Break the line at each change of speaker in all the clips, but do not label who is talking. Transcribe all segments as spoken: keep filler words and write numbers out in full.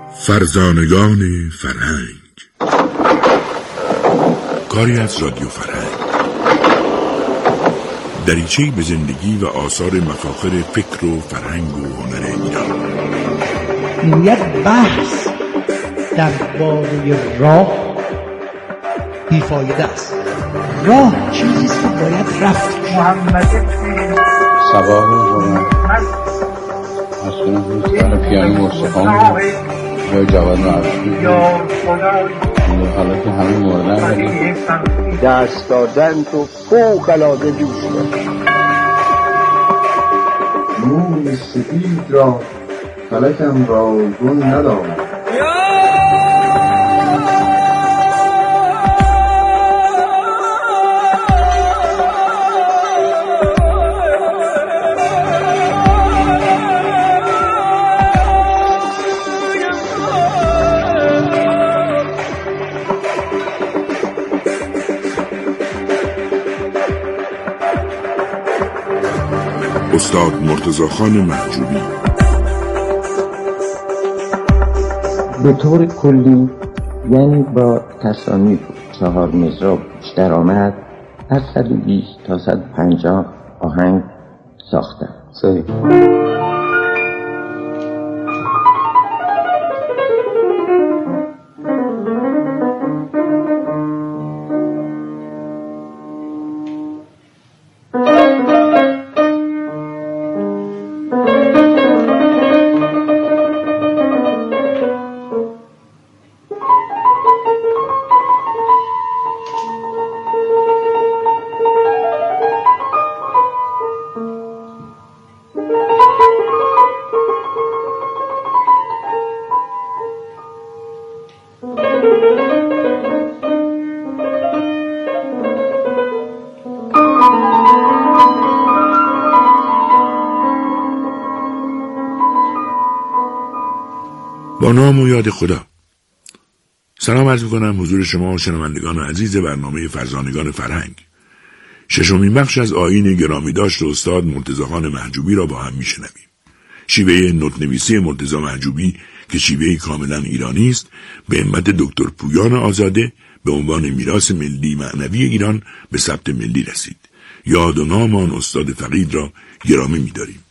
فرزانگان فرهنگ، کاری از رادیو فرهنگ، دریچه‌ای به زندگی و آثار مفاخر فکر و فرهنگ و هنر ایران.
یک بحث درباره راه بیفایده است. راه چیزی است که باید رفت. محمد
سبا رو اصلا دوستان پیانو موسیقان یا جواد معروفی حالا که همه موردن
دست دادن تو فوق العاده دوست دارم.
موی سفید را فلکم را گل ندارم.
استاد مرتضی‌خان محجوبی.
به طور کلی یعنی با تصانیف چهار مصرع بیشتر آمد، از صد و بیست تا صد و پنجاه آهنگ ساختم.
صحیح.
با نام و یاد خدا. سلام عرض می‌کنم حضور شما شنوندگان عزیز برنامه فرزانگان فرهنگ. ششمین بخش از آیین گرامی داشت استاد مرتضی‌خان محجوبی را با هم میشنویم. شیوه نوت‌نویسی مرتضی محجوبی که شیوهی کاملا ایرانی است، به همت دکتر پویان آزاده به عنوان میراث ملی معنوی ایران به ثبت ملی رسید. یاد و نام آن استاد فقید را گرامی می‌داریم.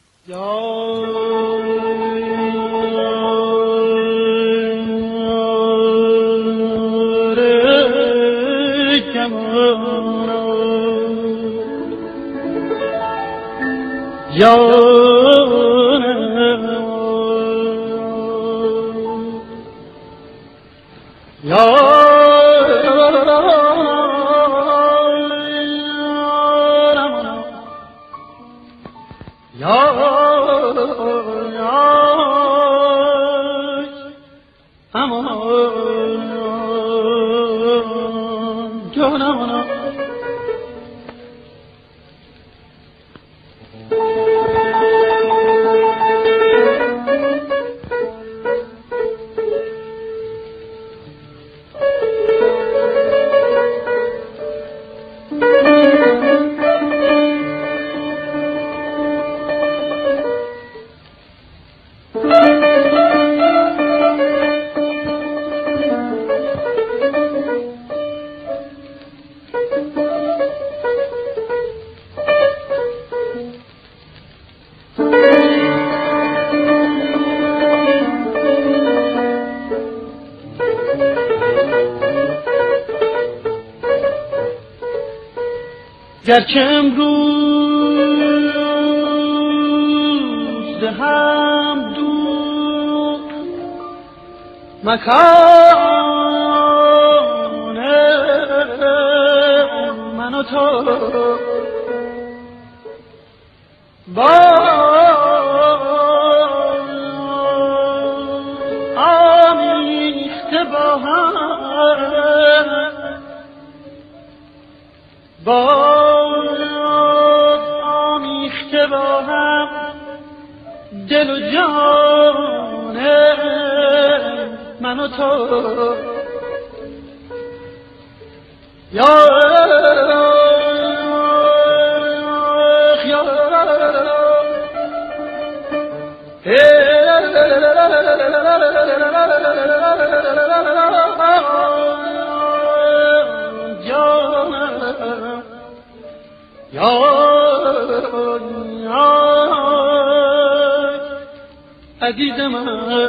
گرچه امروز هم دور مکان من و تو با آمیخته با هم با با هم دل و جان من و تو یا یا عزیز من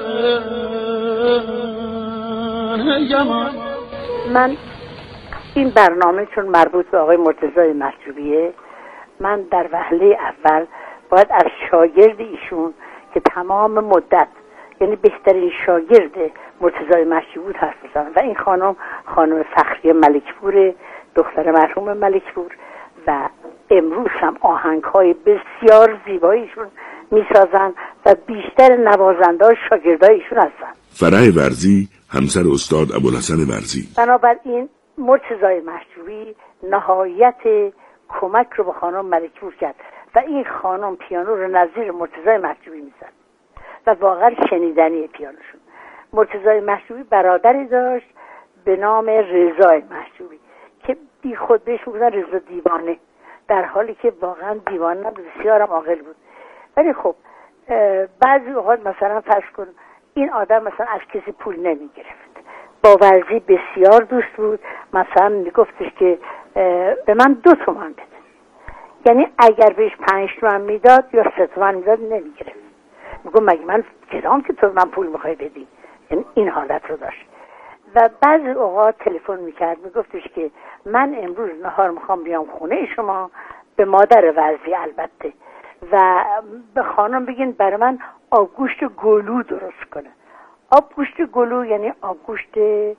جمان.
من این برنامه چون مربوط به آقای مرتضی محجوبیه، من در وهله اول باید از شاگرد ایشون که تمام مدت یعنی بهترین شاگرد مرتضی محجوبی بود حرف بزنم و این خانم خانم فخریه ملکپور، دختر مرحوم ملکپور، و امروز هم آهنگ‌های بسیار زیباییشون میسازن و بیشتر نوازنده ها شاگردایشون هستن.
فرح ورزی همسر استاد ابوالحسن ورزی.
بنابراین مرتضی محجوبی نهایت کمک رو به خانم ملکپور کرد و این خانم پیانو رو نظیر مرتضی محجوبی میزد و واقعا شنیدنی پیانوشون. مرتضی محجوبی برادری داشت به نام رضا محجوبی که بی خود بهش میگفتن رضا دیوانه، در حالی که واقعا دیوانه نبود، بسیارم عاقل بود. ولی خب بعضی اوقات مثلا فرض کن این آدم مثلا از کسی پول نمیگرفت، با ورزی بسیار دوست بود، مثلا میگفتش که به من دو تومن بده، یعنی اگر بهش پنج تومن میداد یا سه تومن میداد نمیگرفت. میگم مگه من کدام که تو من پول میخوای بدی؟ یعنی این حالت رو داشت. و بعضی اوقات تلفن میکرد میگفتش که من امروز نهار میخوام بیام خونه شما، به مادر ورزی البته، و به خانم بگین برای من آبگوشت گلو درست کنه. آبگوشت گلو یعنی آبگوشت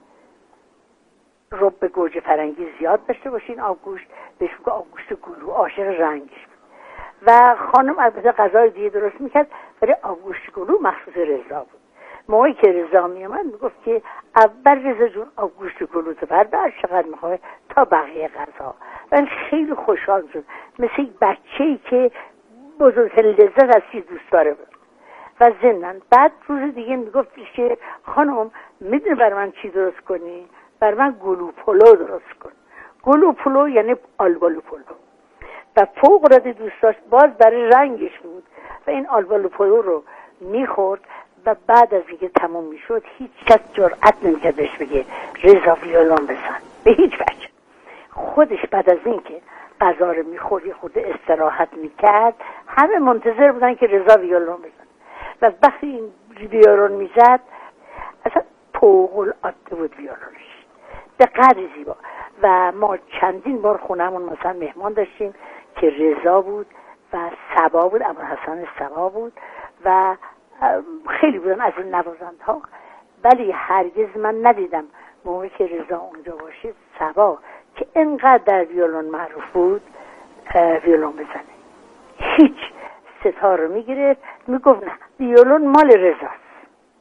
رب گوجه فرنگی زیاد داشته باشین، آبگوشت بهش میگه آبگوشت گلو، عاشق رنگش بود. و خانم البته غذای دیگه درست میکرد ولی آبگوشت گلو مخصوص رضا بود. موقعی که رضا میامد میگفت که اول رضا جون آبگوشت گلو تو بردار، چقدر میخوای تا بقیه غذا. من خیلی خوشحال شد، مثل یک بچه‌ای که بزرگترین لذت از چیز دوست داره بود. و ضمناً بعد روز دیگه میگفت که خانم میدونی برای من چی درست کنی؟ برای من گلو پلو درست کن. گلو پلو یعنی آلبالو پلو. و فوق العاده دوست داشت، باز برای رنگش بود و این آلبالو پلو رو میخورد و بعد از اینکه تموم میشد هیچ کس جرأت نمیکرد بهش بگه رضا ویولون بزن، به هیچ وجه. خودش بعد از اینکه غذا رو میخورد یه خود استراحت میکرد، همه منتظر بودن که رضا ویولون بزن و وقتی این ویولون میزد اصلا فوق العاده بود ویولونش، به قدر زیبا. و ما چندین بار خونمون مثلا مهمان داشتیم که رضا بود و صبا بود، ابوالحسن صبا بود و خیلی بودن از این نوازندها، ولی هرگز من ندیدم موقعی که رضا اونجا باشید صبا که اینقدر در ویولون معروف بود ویولون بزنه. هیچ ستار رو میگرفت میگفت نه ویولون مال رضاست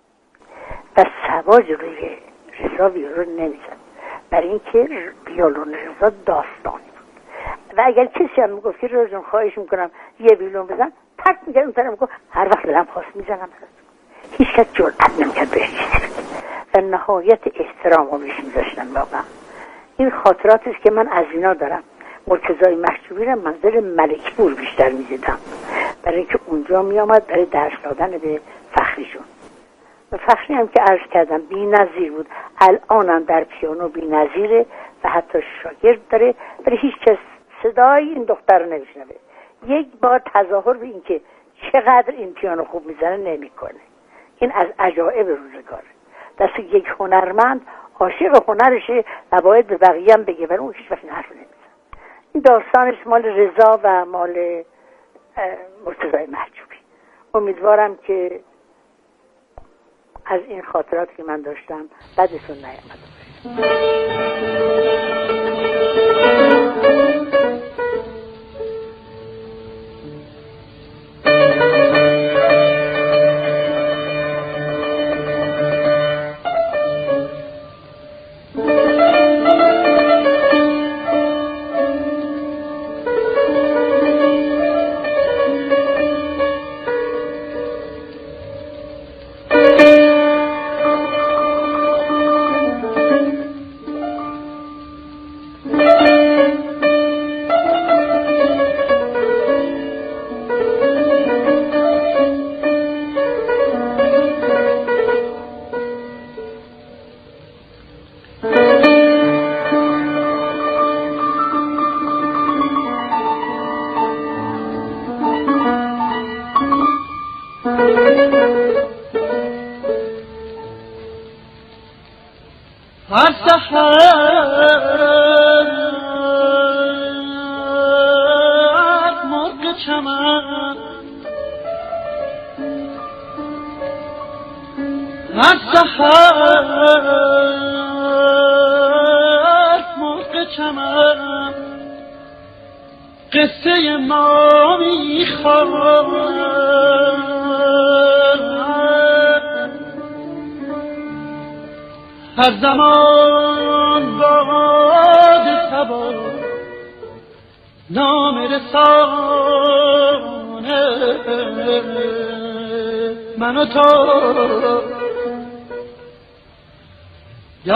و صبا جلوی رضا ویولون نمیزد، برای اینکه ویولون رضا داستانی بود. و اگر کسی هم میگفت که رضا جون خواهش میکنم یه ویولون بزن، تک میگرد اون طرف میگفت هر وقت دلم خواست میزنم. هیچ کس جرأت نمیکرد بهش چیزی و نهایت احترام رو بهش میذاشتن. واقعا این خاطراتی است که من از اینا دارم. مرتضی محجوبی رو منظر ملکپور بیشتر می‌دیدم، برای اینکه اونجا میامد برای درس دادن به فخریشون. و فخری هم که عرض کردم بی‌نظیر بود، الانم در پیانو بی‌نظیره و حتی شاگرد داره، ولی هیچ کس صدای این دختر رو نمیشنوه. یک بار تظاهر به این که چقدر این پیانو خوب میزنه نمیکنه. این از عجایب روزگاره. دست یک هنرمند عاشق هنرشه و باید به بقیه هم بگه، ولی اون هیچ وقت این حرف نمیزنه. این داستانش مال رضا و مال مرتضی محجوبی. امیدوارم که از این خاطرات که من داشتم بدتون نیامده باشه.
از سحر مرغ چمن از سحر مرغ چمن قصه ما میخواند از زمان باد سبا نام رسانه من و تو یا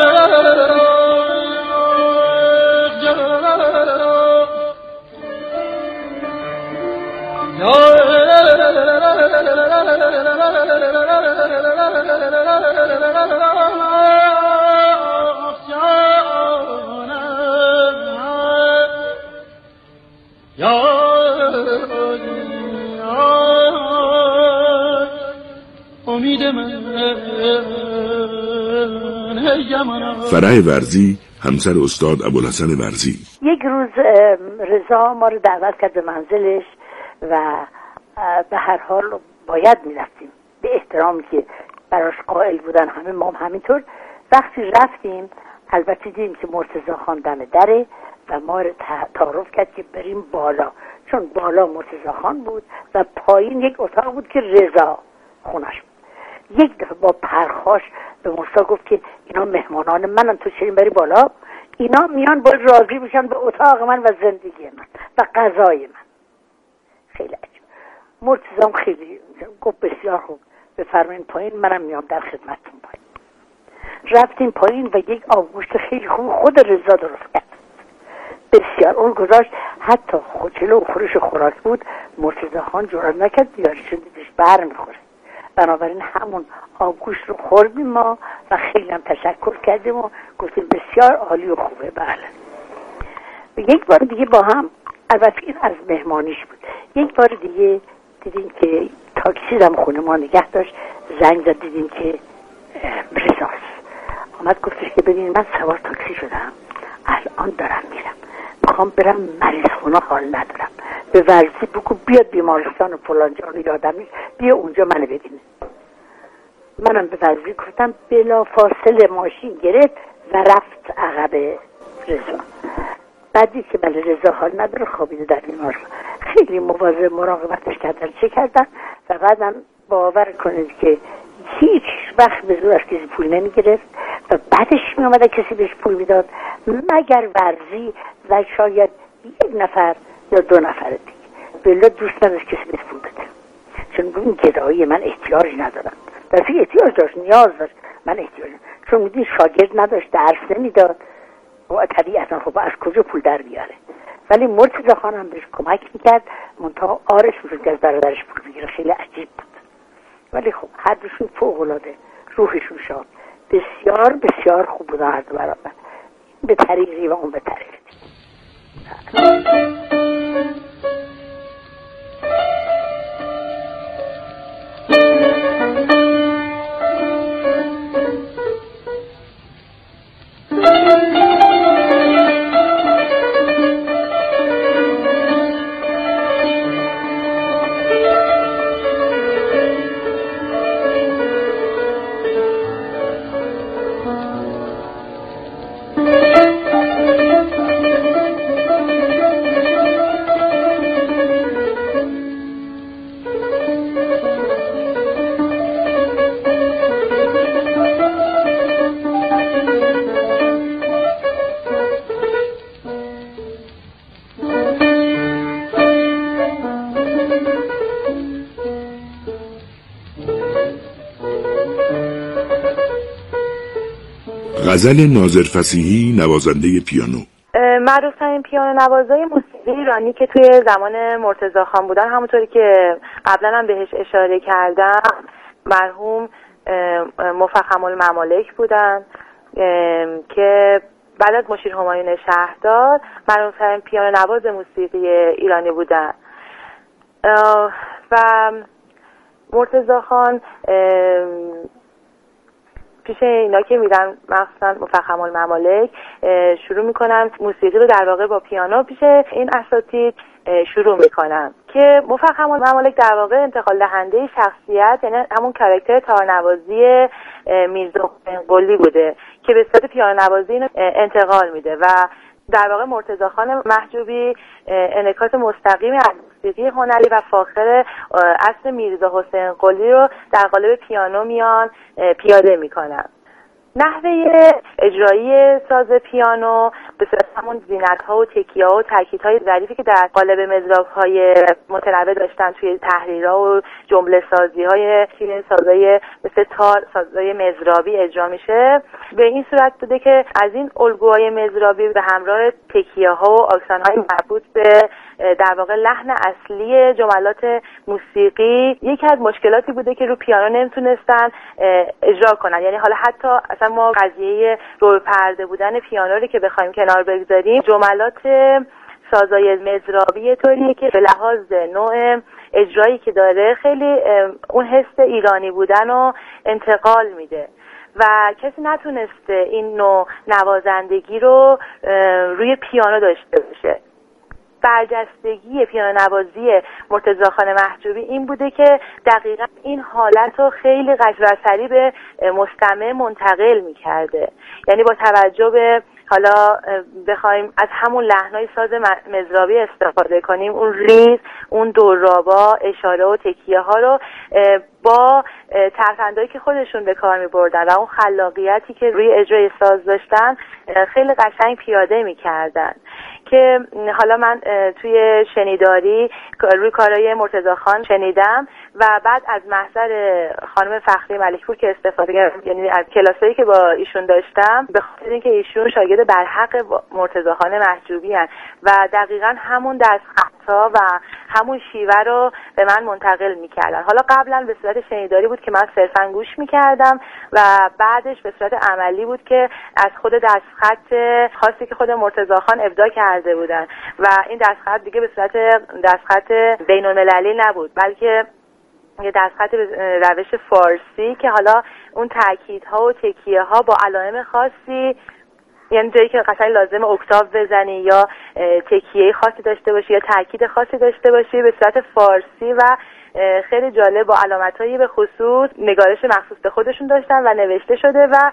فرح ورزی همسر استاد ابوالحسن ورزی.
یک روز رضا ما رو دعوت کرد به منزلش و به هر حال باید میرفتیم به احترامی که براش قائل بودن همه، ما هم همینطور. وقتی رفتیم البته دیدیم که مرتضی خان دم دره و ما رو تعارف کرد که بریم بالا، چون بالا مرتضی خان بود و پایین یک اتاق بود که رضا خونش بود. یک دفعه با پرخاش به مرتضی گفت که اینا مهمانان منن، تو چرا بری بالا؟ اینا میان باید راضی بشن به اتاق من و زندگی من و غذای من. خیلی عجیب. مرتضی هم خیلی گفت بسیار خوب، بفرمایین پایین، منم میام در خدمتتون پایین. رفتیم پایین و یک آبگوشت خیلی خوب خود رضا درست کرد، بسیار اون گذاشت، حتی جلو خورش خوراک بود مرتضی خان جرئت نکرد بیاره، چون دیدش بر میخوره. بنابراین همون آبگوشت رو خوردیم ما و خیلی هم تشکر کردیم و گفتیم بسیار عالی و خوبه. بله. و یک بار دیگه با هم، البته این از مهمانیش بود، یک بار دیگه دیدیم که تاکسی هم خونه ما نگه داشت، زنگ زد دیدیم که رضاست. آمد گفتش که ببین من سوار تاکسی شدم، الان دارم میرم، میخوام برم مریض خونه، حال ندارم، به ورزی بگو بیاد بیمارستان و فلان جا رو یادم نیست، بیا اونجا منو ببینه. منم به ورزی گفتم، بلا فاصله ماشین گرفت و رفت عقب رضا. بعدی که بله رضا حال نداره خوابیده در بیمارستان، خیلی مواظب مراقبتش کردن چه کردن و بعدم باور کنید که هیچ وقت به زورش کسی پول نمیگرفت و بعدش میامده کسی بهش پول میداد مگر ورزی و شاید یک نفر یا دو نفر دیگه. بلا دوست نداشت کسی بهش پول بده، چون اون گدایی من احتیاجی ندارم، درسته احتیاج داشت، نیاز داشت، من احتیاج نداشت. چون میدید شاگرد نداشت، درس نمیداد و طبیعتا خب از کجا پول در بیاره. ولی مرتضی خانم بهش کمک میکرد، منتها آرش میشد که از برادرش پول بگیره. خیلی عجیب بود، ولی خب هر دوشون فوق العاده، روحشون شاد، بسیار بسیار خوب بودن هر دو برابر، به طریقی و اون به طریقی.
غزل ناظر فصیحی، نوازنده پیانو.
معروف‌ترین پیانو نوازای موسیقی ایرانی که توی زمان مرتضی خان بودن، همونطوری که قبلا هم بهش اشاره کردم، مرحوم مفخم الممالک بودن که بعد از مشیر همایون شهردار معروف‌ترین پیانو نواز موسیقی ایرانی بودن. و مرتضی خان پیش اینا که میرن مخصوصا مفخم الممالک شروع میکنن موسیقی رو در واقع با پیانو پیش این اساتید شروع میکنن که مفخم الممالک در واقع انتقال دهنده شخصیت، یعنی همون کاراکتر تارنوازی میرزا حسین قلی بوده که به صورت پیانو نوازی اینو انتقال میده و در واقع مرتضی خان محجوبی انعکاس مستقیمی از موسیقی هنری و فاخر اصل میرزا حسین قلی رو در قالب پیانو میان پیاده میکنن. نحوه اجرایی ساز پیانو به صورت همون زینت‌ها و تکیه‌ها و تاکیدهای ظریفی که در قالب مضراب‌های متنوع داشتن توی تحریرها و جمله سازی‌های که سازای مثل تار، سازای مضرابی اجرا میشه، به این صورت بوده که از این الگوهای مضرابی به همراه تکیه‌ها و آکسان‌های مربوط به در واقع لحن اصلی جملات موسیقی یکی از مشکلاتی بوده که رو پیانو نمیتونستن اجرا کنن. یعنی حالا حتی اصلا ما قضیه رول پرده بودن پیانو رو که بخوایم کنار بگذاریم، جملات سازای مضرابی طوریه که به لحاظ نوع اجرایی که داره خیلی اون حس ایرانی بودن رو انتقال میده و کسی نتونسته این نوع نوازندگی رو روی پیانو داشته باشه. برجستگی پیانو نوازی مرتضی خان محجوبی این بوده که دقیقا این حالت رو خیلی قشنگ و سریع به مستمع منتقل می‌کرده. یعنی با توجه به حالا بخوایم از همون لحنای ساز مضرابی استفاده کنیم، اون ریز، اون دورابا، اشاره و تکیه ها رو با ترفندهایی که خودشون به کار می بردن و اون خلاقیتی که روی اجرای ساز داشتن خیلی قشنگ پیاده می کردن که حالا من توی شنیداری روی کارهای مرتضی خان شنیدم و بعد از محضر خانم فخری ملکپور که استفاده کردم، یعنی از کلاسایی که با ایشون داشتم، به خاطر اینکه ایشون شاگرد برحق مرتضی خان محجوبی هستن و دقیقاً همون دستخطا و همون شیوه رو به من منتقل می‌کردن. حالا قبلا به صورت شنیداری بود که من صرفاً گوش می‌کردم و بعدش به صورت عملی بود که از خود دستخط خاصی که خود مرتضی خان ابداع کرده بودن و این دستخط دیگه به صورت دستخط بین‌المللی نبود، بلکه یه دستخط روش فارسی که حالا اون تاکیدها و تکیه ها با علائم خاصی، یعنی جایی که قشنگ لازم اکتاو بزنی یا تکیه خاصی داشته باشی یا تاکید خاصی داشته باشی، به صورت فارسی و خیلی جالب با علامت‌هایی به خصوص نگارش مخصوص به خودشون داشتن و نوشته شده و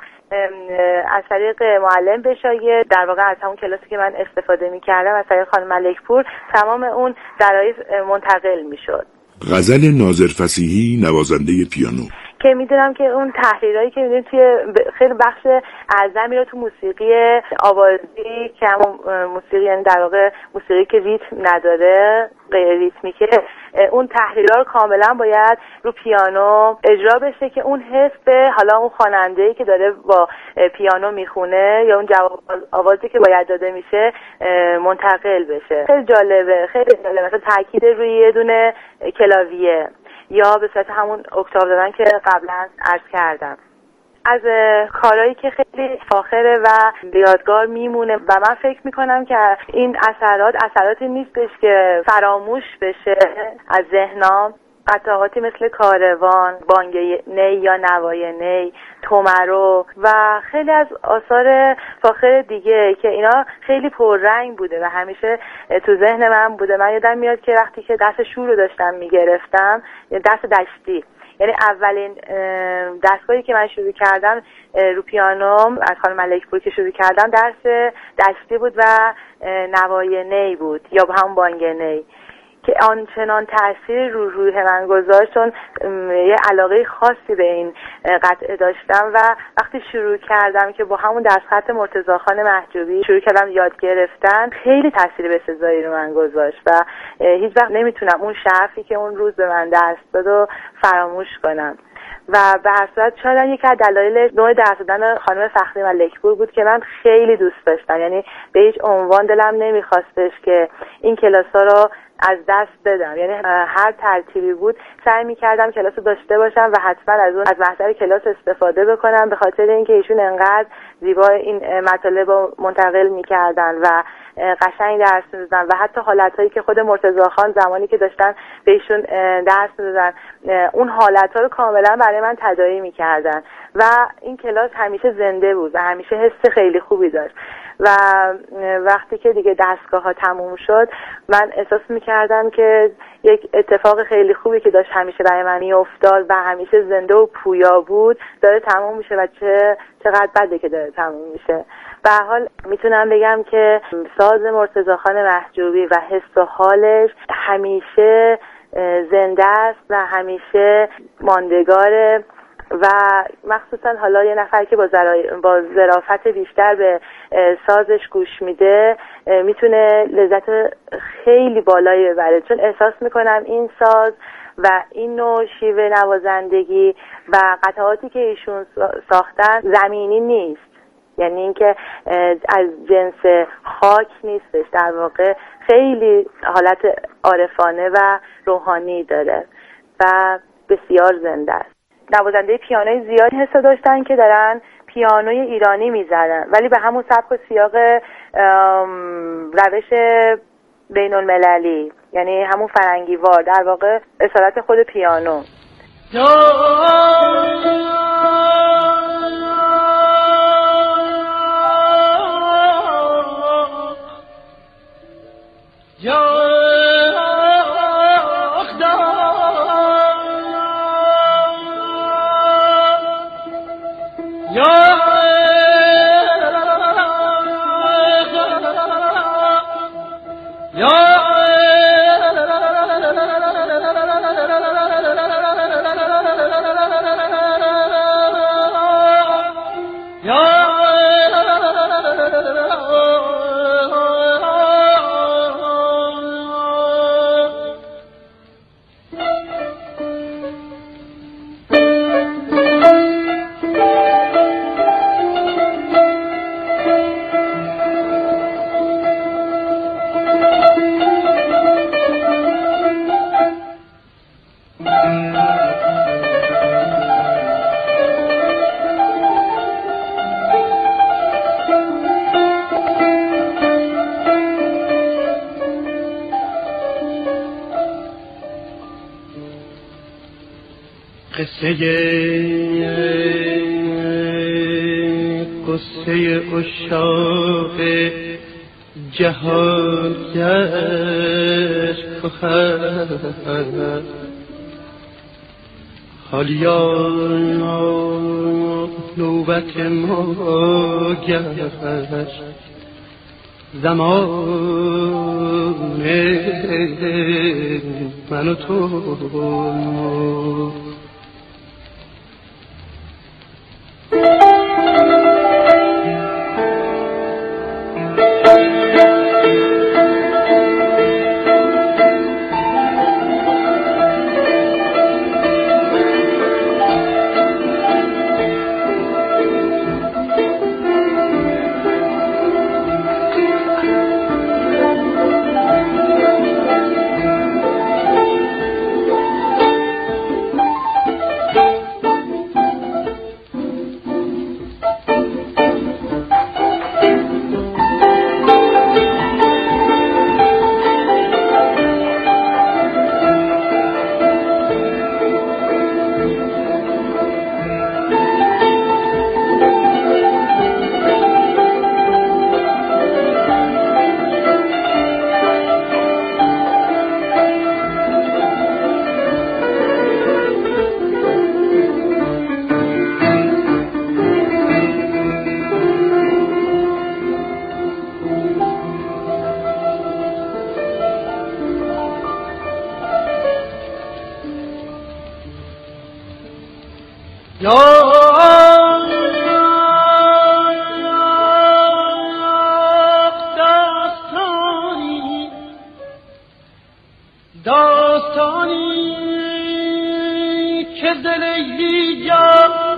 از طریق معلم به شاگرد در واقع از همون کلاسی که من استفاده می‌کردم از طریق خانم ملکپور تمام اون درایز منتقل می‌شد.
غزل ناظر فصیحی نوازنده پیانو
که میدونم که اون تحریرایی که میدونم توی خیلی بخش اعظمی رو تو موسیقی آوازی که همون موسیقی یعنی در واقع موسیقی که ریتم نداره، غیر ریتمیکه، اون تحریرها رو کاملا باید رو پیانو اجرا بشه که اون حس به حالا اون خواننده‌ای که داره با پیانو میخونه یا اون جواب آوازی که باید داده میشه منتقل بشه. خیلی جالبه، خیلی جالبه. مثلا تاکید روی یه دونه کلاویه یا به صورت همون اکتاو دادن که قبلا عرض کردم. از کارهایی که خیلی فاخره و یادگار میمونه و من فکر میکنم که این اثرات اثراتی نیستش که فراموش بشه از ذهنم. قطعاتی مثل کاروان، بانگ نی یا نوای نی، تومرو و خیلی از آثار فاخر دیگه که اینا خیلی پررنگ بوده و همیشه تو ذهن من بوده. من یادم میاد که وقتی که دست شور رو داشتم میگرفتم، دست دشتی، یعنی اولین دستگاهی که من شروع کردم رو پیانوم از خانم ملکپور که شروع کردم درس دشتی بود و نوای نی بود یا همون بانگ نی که آنچنان تأثیر رو روح من گذاشت، چون یه علاقه خاصی به این قطعه داشتم و وقتی شروع کردم که با همون دستخط مرتضی خان محجوبی شروع کردم یاد گرفتن، خیلی تأثیر بسزایی رو من گذاشت و هیچ وقت نمیتونم اون شرفی که اون روز به من دست داد و فراموش کنم. و به هر صورت شاید یکی از دلایل نوع درس دادن خانم فخری ملکپور بود که من خیلی دوست داشتم. یعنی به هیچ عنوان دلم نمیخواستش که این کلاس‌ها رو از دست بدم. یعنی هر ترتیبی بود سعی می‌کردم کلاس رو داشته باشم و حتما از اون از محضر کلاس استفاده بکنم، به خاطر اینکه ایشون انقدر زیبا این مطالب رو منتقل می‌کردن و قشنگ درس می‌دادن و حتی حالتایی که خود مرتضی خان زمانی که داشتن بهشون درس می‌دادن اون حالت‌ها رو کاملا برای من تداعی می‌کردن و این کلاس همیشه زنده بود و همیشه حس خیلی خوبی داشت. و وقتی که دیگه دستگاه ها تموم شد من احساس میکردم که یک اتفاق خیلی خوبی که داشت همیشه برای من میافتاد و همیشه زنده و پویا بود داره تموم میشه و چه چقدر بده که داره تموم میشه. به هر حال میتونم بگم که ساز مرتضی خان محجوبی و حس و حالش همیشه زنده است و همیشه ماندگاره و مخصوصا حالا یه نفر که با با ظرافت بیشتر به سازش گوش میده میتونه لذت خیلی بالایی ببره، چون احساس میکنم این ساز و این نوع شیوه نوازندگی و قطعاتی که ایشون ساختن زمینی نیست، یعنی اینکه از جنس خاک نیستش، در واقع خیلی حالت عارفانه و روحانی داره و بسیار زنده است. نوازنده پیانوی زیادی حسا داشتن که دارن پیانوی ایرانی میزنن ولی به همون سبک و سیاق روش بین المللی، یعنی همون فرنگی وار، در واقع اصالت خود پیانو.
یا یا قصه قصه عشاق جهان گشت خواهد حالیا نوبت ما گشت زمان من و تو داستانی داستانی که دلی جا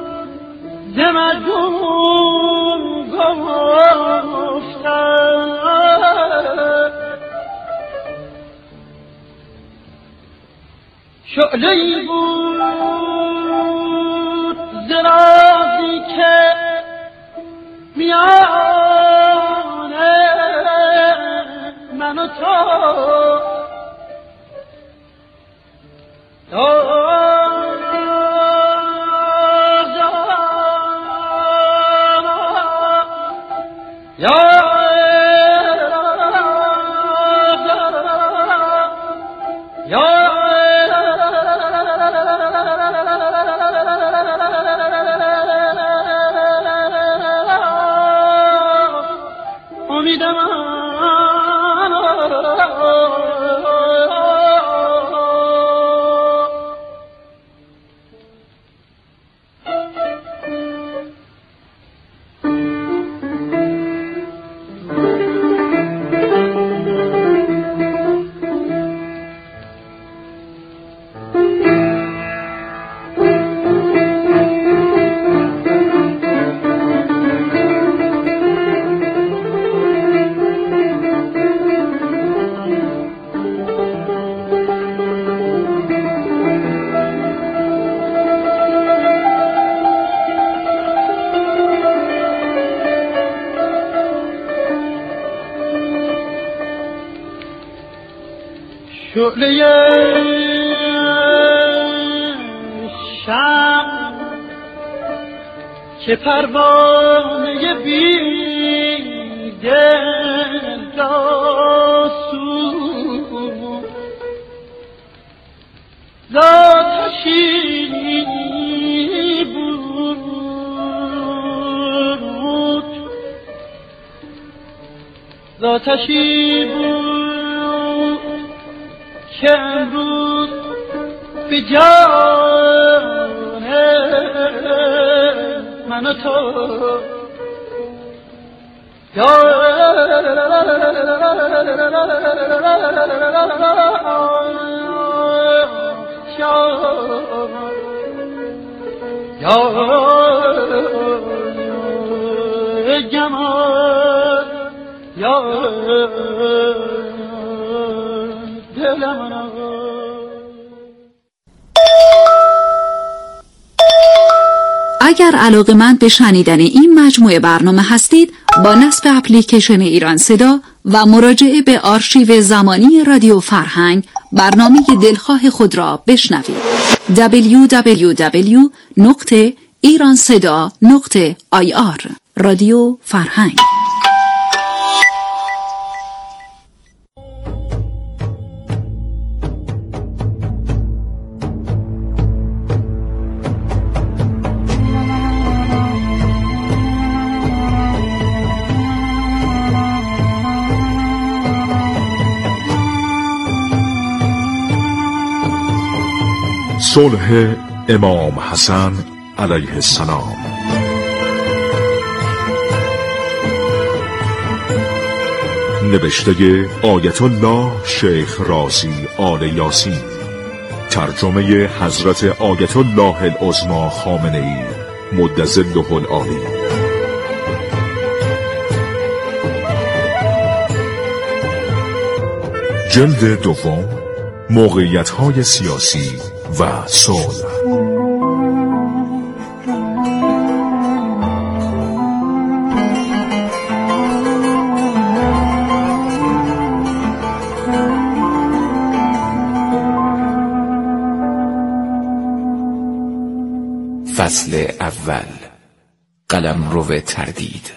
زمدون گفتن شعله‌ای بود زرازی که میانه من و تو شعله شم که پروانه بی دل را سوخت زآتشی بود زآتشی بود که امروز به جان من و تو یا یا جمال یا
اگر علاقه‌مند به شنیدن این مجموعه برنامه هستید، با نصب اپلیکیشن ایران صدا و مراجعه به آرشیو زمانی رادیو فرهنگ برنامه دلخواه خود را بشنوید. دبلیو دبلیو دبلیو نقطه ایران صدا نقطه آی آر رادیو فرهنگ.
صلح امام حسن علیه السلام. نوشته آیت الله شیخ رازی آل یاسین، ترجمه حضرت آیت الله العظمی خامنه‌ای مدظله العالی. جلد دوم، موقعیت‌های سیاسی و صلح.
فصل اول، قلمرو تردید.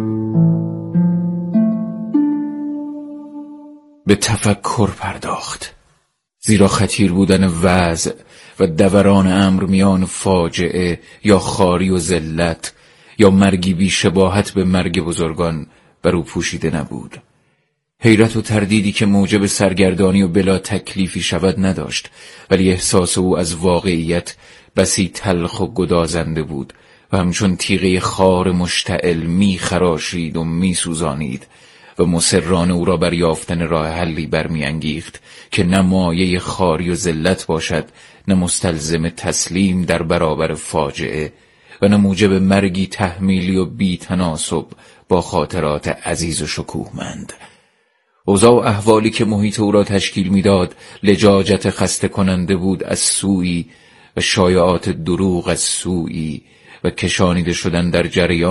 به تفکر پرداخت، زیرا خطیر بودن وضع و دوران امر میان فاجعه یا خاری و ذلت یا مرگی بی شباهت به مرگ بزرگان بر او پوشیده نبود. حیرت و تردیدی که موجب سرگردانی و بلا تکلیفی شود نداشت، ولی احساس او از واقعیت بسی تلخ و گدازنده بود و همچون تیغه خار مشتعل می خراشید و می سوزانید و مصرانه او را بر یافتن راه حلی برمی انگیخت که نه مایه خاری و ذلت باشد، نه مستلزم تسلیم در برابر فاجعه و نه موجب مرگی تحمیلی و بی تناسب با خاطرات عزیز و شکوهمند. اوضاع و احوالی که محیط او را تشکیل میداد لجاجت خسته کننده بود از سوی و شایعات دروغ از سوی و کشانیده شدن در جریان